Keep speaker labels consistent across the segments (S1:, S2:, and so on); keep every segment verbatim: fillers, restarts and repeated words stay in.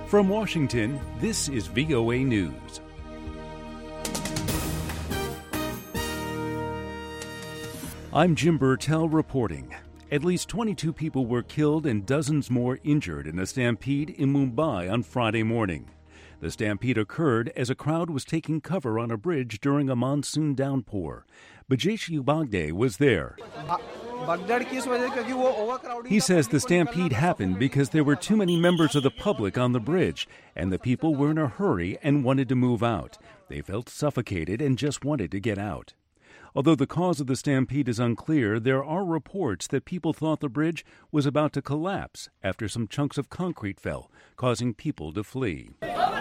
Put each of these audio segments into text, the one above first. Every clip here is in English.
S1: From Washington, this is V O A News. I'm Jim Burtell reporting. At least twenty-two people were killed and dozens more injured in a stampede in Mumbai on Friday morning. The stampede occurred as a crowd was taking cover on a bridge during a monsoon downpour. Bajesh Ubagde was there. He says the stampede happened because there were too many members of the public on the bridge, and the people were in a hurry and wanted to move out. They felt suffocated and just wanted to get out. Although the cause of the stampede is unclear, there are reports that people thought the bridge was about to collapse after some chunks of concrete fell, causing people to flee.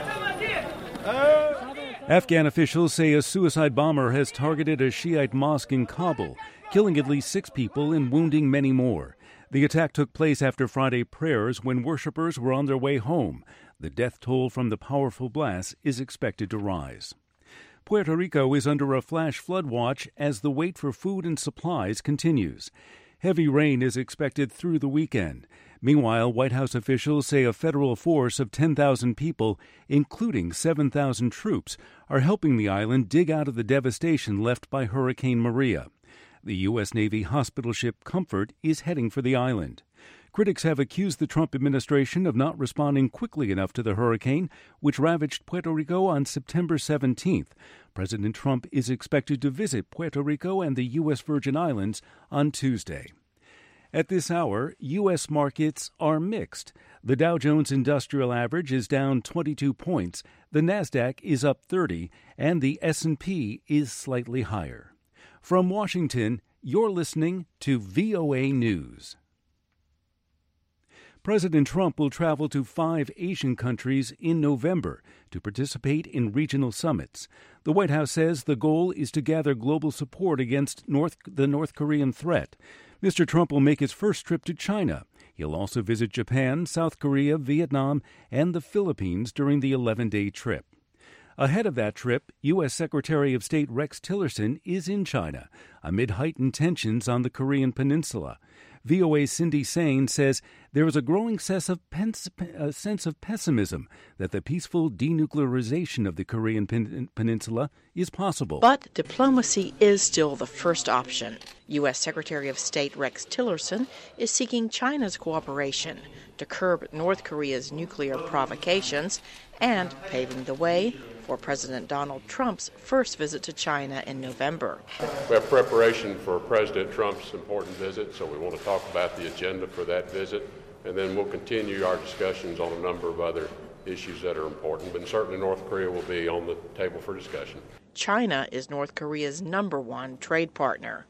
S1: Afghan officials say a suicide bomber has targeted a Shiite mosque in Kabul, killing at least six people and wounding many more. The attack took place after Friday prayers when worshippers were on their way home. The death toll from the powerful blast is expected to rise. Puerto Rico is under a flash flood watch as the wait for food and supplies continues. Heavy rain is expected through the weekend. Meanwhile, White House officials say a federal force of ten thousand people, including seven thousand troops, are helping the island dig out of the devastation left by Hurricane Maria. The U S. Navy hospital ship Comfort is heading for the island. Critics have accused the Trump administration of not responding quickly enough to the hurricane, which ravaged Puerto Rico on September seventeenth. President Trump is expected to visit Puerto Rico and the U S. Virgin Islands on Tuesday. At this hour, U S markets are mixed. The Dow Jones Industrial Average is down twenty-two points, the Nasdaq is up thirty, and the S and P is slightly higher. From Washington, you're listening to V O A News. President Trump will travel to five Asian countries in November to participate in regional summits. The White House says the goal is to gather global support against North, the North Korean threat. Mister Trump will make his first trip to China. He'll also visit Japan, South Korea, Vietnam, and the Philippines during the eleven-day trip. Ahead of that trip, U S. Secretary of State Rex Tillerson is in China amid heightened tensions on the Korean peninsula. V O A's Cindy Sain says there is a growing sense of, pens- a sense of pessimism that the peaceful denuclearization of the Korean pen- peninsula is possible.
S2: But diplomacy is still the first option. U S. Secretary of State Rex Tillerson is seeking China's cooperation to curb North Korea's nuclear provocations and paving the way for President Donald Trump's first visit to China in November.
S3: We have preparation for President Trump's important visit, so we want to talk about the agenda for that visit, and then we'll continue our discussions on a number of other issues that are important, but certainly North Korea will be on the table for discussion.
S2: China is North Korea's number one trade partner.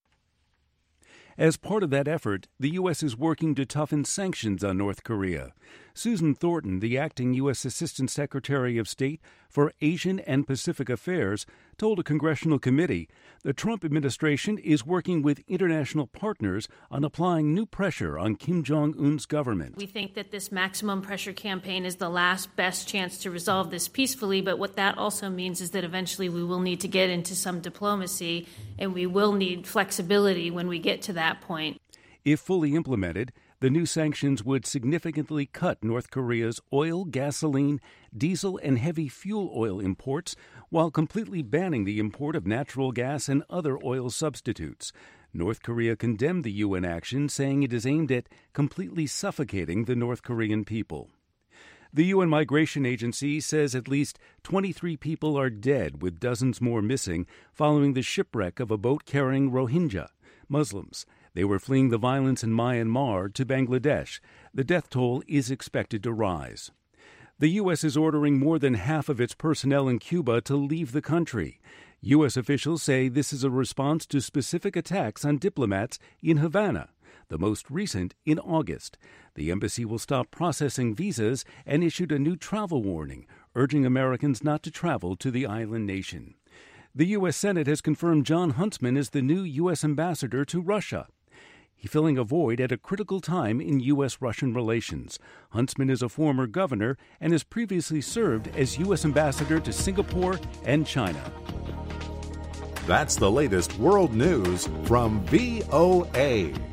S1: As part of that effort, the U S is working to toughen sanctions on North Korea. Susan Thornton, the acting U S. Assistant Secretary of State for Asian and Pacific Affairs, told a congressional committee the Trump administration is working with international partners on applying new pressure on Kim Jong-un's government.
S4: We think that this maximum pressure campaign is the last best chance to resolve this peacefully, but what that also means is that eventually we will need to get into some diplomacy, and we will need flexibility when we get to that point.
S1: If fully implemented, the new sanctions would significantly cut North Korea's oil, gasoline, diesel, and heavy fuel oil imports while completely banning the import of natural gas and other oil substitutes. North Korea condemned the U N action, saying it is aimed at completely suffocating the North Korean people. The U N Migration Agency says at least twenty-three people are dead, with dozens more missing, following the shipwreck of a boat carrying Rohingya Muslims. They were fleeing the violence in Myanmar to Bangladesh. The death toll is expected to rise. The U S is ordering more than half of its personnel in Cuba to leave the country. U S officials say this is a response to specific attacks on diplomats in Havana, the most recent in August. The embassy will stop processing visas and issued a new travel warning, urging Americans not to travel to the island nation. The U S. Senate has confirmed John Huntsman as the new U S ambassador to Russia. He's filling a void at a critical time in U S Russian relations. Huntsman is a former governor and has previously served as U S ambassador to Singapore and China.
S5: That's the latest world news from V O A.